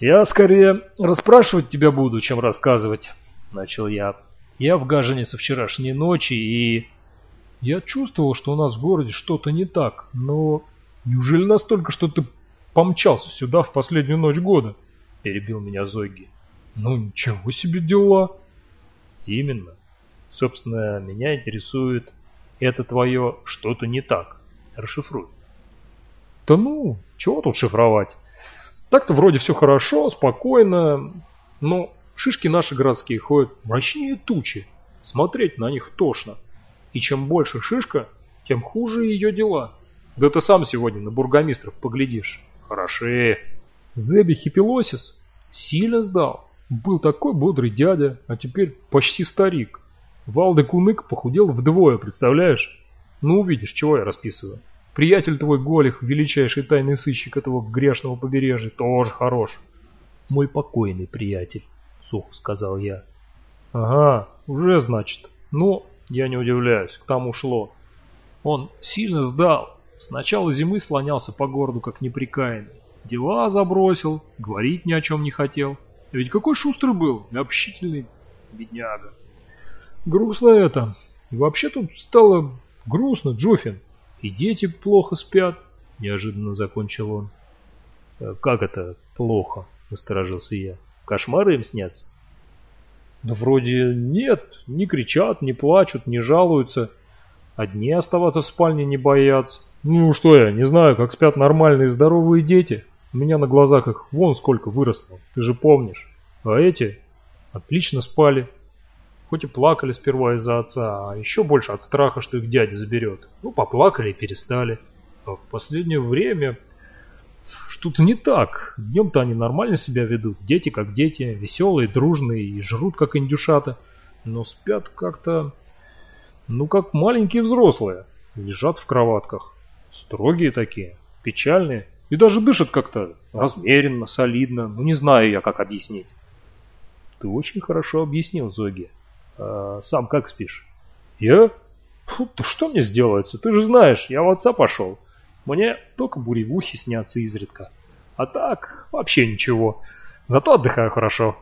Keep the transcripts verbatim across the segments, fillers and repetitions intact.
«Я скорее расспрашивать тебя буду, чем рассказывать», — начал я. «Я в Гажине со вчерашней ночи, и...» «Я чувствовал, что у нас в городе что-то не так, но... Неужели настолько, что ты помчался сюда в последнюю ночь года?» — перебил меня Зогги. «Ну, ничего себе дела!» «Именно. Собственно, меня интересует это твое «что-то не так». Расшифруй». «Да ну, чего тут шифровать? Так-то вроде все хорошо, спокойно, но шишки наши городские ходят мрачнее тучи. Смотреть на них тошно. И чем больше шишка, тем хуже ее дела. Да ты сам сегодня на бургомистров поглядишь. Хороши. Зеби Хипилосис сильно сдал. Был такой бодрый дядя, а теперь почти старик. Валде Кунык похудел вдвое, представляешь? Ну увидишь, чего я расписываю. Приятель твой Голих, величайший тайный сыщик этого грешного побережья, тоже хорош. Мой покойный приятель, сухо сказал я. Ага, уже значит. Ну, я не удивляюсь, к тому шло. Он сильно сдал. С начала зимы слонялся по городу как неприкаянный. Дела забросил, говорить ни о чем не хотел. А ведь какой шустрый был, и общительный бедняга. Грустно это. И вообще тут стало грустно, Джоффин. И дети плохо спят, неожиданно закончил он. Как это плохо? Насторожился я. Кошмары им снятся? Да вроде нет, не кричат, не плачут, не жалуются. Одни оставаться в спальне не боятся. Ну что я, не знаю, как спят нормальные здоровые дети. У меня на глазах их вон сколько выросло, ты же помнишь. А эти отлично спали. Хоть и плакали сперва из-за отца, а еще больше от страха, что их дядя заберет. Ну, поплакали и перестали. А в последнее время что-то не так. Днем-то они нормально себя ведут. Дети как дети, веселые, дружные и жрут как индюшата. Но спят как-то, ну, как маленькие взрослые. Лежат в кроватках. Строгие такие, печальные. И даже дышат как-то размеренно, солидно. Ну, не знаю я, как объяснить. Ты очень хорошо объяснил, Зоги. А сам как спишь? Я? Фу, да что мне сделается? Ты же знаешь, я в отца пошел. Мне только буревухи снятся изредка. А так, вообще ничего. Зато отдыхаю хорошо.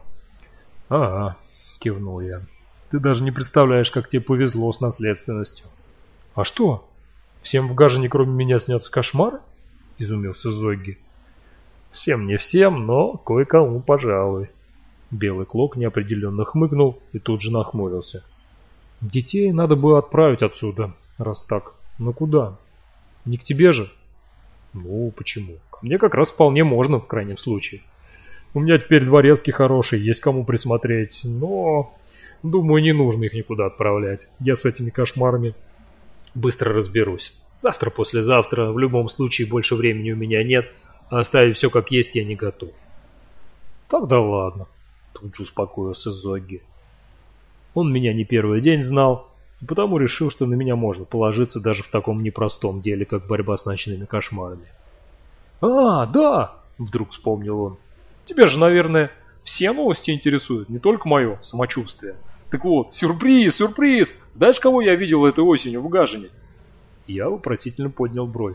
Ага, кивнул я. Ты даже не представляешь, как тебе повезло с наследственностью. А что? Всем в Гажине, кроме меня, снятся кошмары? Изумился Зогги. Всем не всем, но кое-кому, пожалуй. Белый клок неопределенно хмыкнул и тут же нахмурился. Детей надо было отправить отсюда, раз так. Но куда? Не к тебе же? Ну, почему? Ко мне как раз вполне можно, в крайнем случае. У меня теперь дворецкий хороший, есть кому присмотреть, но... Думаю, не нужно их никуда отправлять. Я с этими кошмарами быстро разберусь. Завтра-послезавтра, в любом случае, больше времени у меня нет, а оставить все как есть я не готов. Тогда ладно. Тут же успокоился Зогги. Он меня не первый день знал, и потому решил, что на меня можно положиться даже в таком непростом деле, как борьба с ночными кошмарами. «А, да!» — вдруг вспомнил он. «Тебя же, наверное, все новости интересуют, не только мое самочувствие. Так вот, сюрприз, сюрприз! Знаешь, кого я видел этой осенью в Гажине?» Я вопросительно поднял бровь.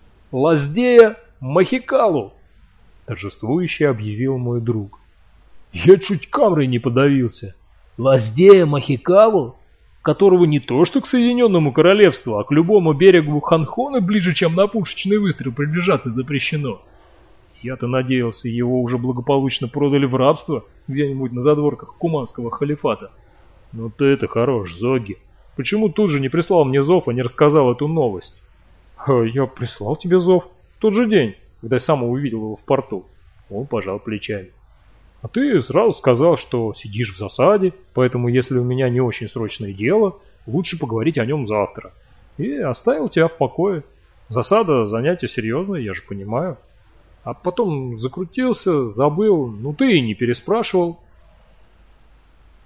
«Лаздея Махикалу!» — торжествующе объявил мой друг. Я чуть камрой не подавился. Лаздея Махикалу, которого не то что к Соединенному Королевству, а к любому берегу Ханхона ближе, чем на пушечный выстрел, приближаться запрещено. Я-то надеялся, его уже благополучно продали в рабство где-нибудь на задворках Куманского халифата. Ну ты это хорош, Зоги. Почему тут же не прислал мне зов, а не рассказал эту новость? А я прислал тебе зов в тот же день, когда я сам увидел его в порту. Он пожал плечами. А ты сразу сказал, что сидишь в засаде, поэтому если у меня не очень срочное дело, лучше поговорить о нем завтра. И оставил тебя в покое. Засада — занятие серьезное, я же понимаю. А потом закрутился, забыл, ну ты и не переспрашивал,